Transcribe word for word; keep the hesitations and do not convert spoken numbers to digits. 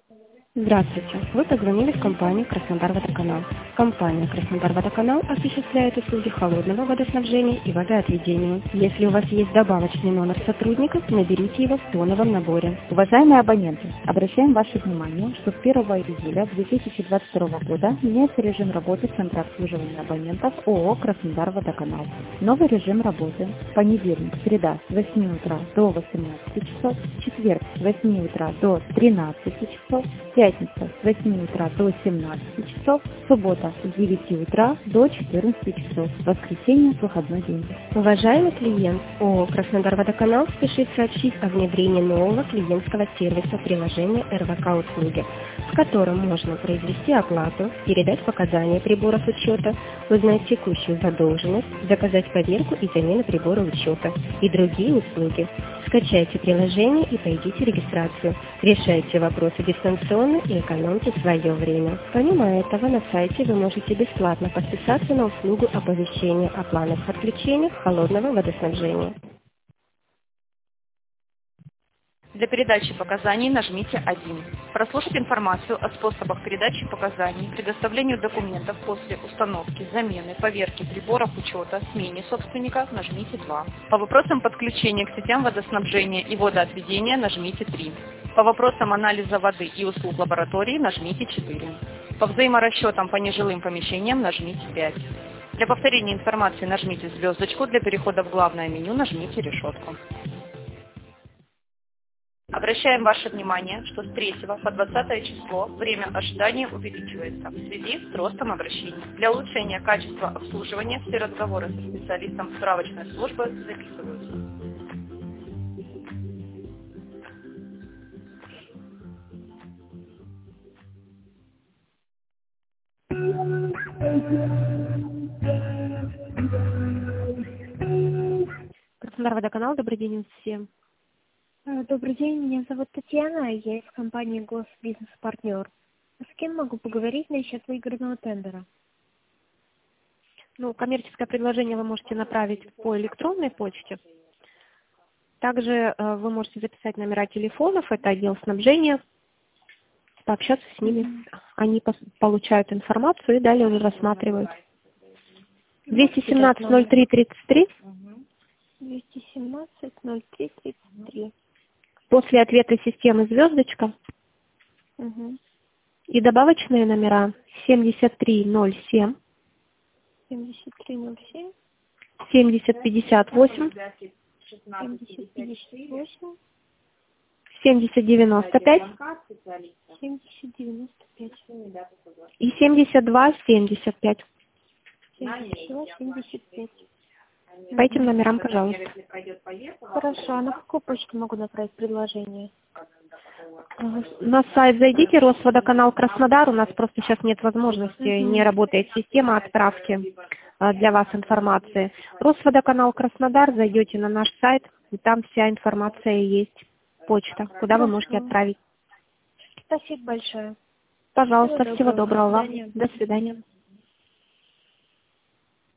Здравствуйте. Вы позвонили в компанию «Краснодар-Водоканал». Компания «Краснодар-Водоканал» осуществляет услуги холодного водоснабжения и водоотведения. Если у вас есть добавочный номер сотрудников, наберите его в тоновом наборе. Уважаемые абоненты, обращаем ваше внимание, что с первого июля две тысячи двадцать второго года меняется режим работы Центра обслуживания абонентов ООО «Краснодар-Водоканал». Новый режим работы: понедельник, среда с восьми утра до восемнадцати часов, четверг с восьми утра до тринадцати часов, пятница с восьми утра до семнадцати часов, суббота с девяти утра до четырнадцати часов, воскресенье – выходной день. Уважаемый клиент, ООО «Краснодар-Водоканал» спешит сообщить о внедрении нового клиентского сервиса приложения эр вэ ка услуги, в котором можно произвести оплату, передать показания приборов учета, узнать текущую задолженность, заказать поверку и замену прибора учета и другие услуги. Скачайте приложение и пройдите регистрацию. Решайте вопросы дистанционно и экономьте свое время. Помимо этого, на сайте вы можете бесплатно подписаться на услугу оповещения о плановых отключениях холодного водоснабжения. Для передачи показаний нажмите один. Прослушать информацию о способах передачи показаний, предоставлению документов после установки, замены, поверки приборов учета, смене собственника нажмите два. По вопросам подключения к сетям водоснабжения и водоотведения нажмите три. По вопросам анализа воды и услуг лаборатории нажмите четыре. По взаиморасчетам по нежилым помещениям нажмите пять. Для повторения информации нажмите звездочку, для перехода в главное меню нажмите решетку. Обращаем ваше внимание, что с третьего по двадцатое число время ожидания увеличивается в связи с ростом обращений. Для улучшения качества обслуживания все разговоры со специалистом справочной службы записываются. Краснодар-Водоканал, добрый день всем. Добрый день, меня зовут Татьяна, я из компании «Госбизнес-партнер». С кем могу поговорить насчет выигранного тендера? Ну, коммерческое предложение вы можете направить по электронной почте. Также э, вы можете записать номера телефонов, это отдел снабжения, пообщаться с ними. Mm-hmm. Они пос- получают информацию и далее уже рассматривают. двести семнадцать ноль три тридцать три. двести семнадцать ноль три тридцать три. После ответа системы звездочка. Угу. И добавочные номера семьдесят три ноль семь. семьдесят три ноль семь. семьдесят пятьдесят восемь. семьдесят пятьдесят восемь. семьдесят девяносто пять. семьдесят девяносто пять. И семьдесят два семьдесят пять. семьдесят два семьдесят пять. По этим номерам, пожалуйста. Хорошо, а на какую почту могу направить предложение? На сайт зайдите, Росводоканал Краснодар. У нас просто сейчас нет возможности, mm-hmm. не работает система отправки для вас информации. Росводоканал Краснодар, зайдете на наш сайт, и там вся информация есть. Почта, куда вы можете отправить. Спасибо большое. Пожалуйста, всего доброго вам. До свидания. До свидания.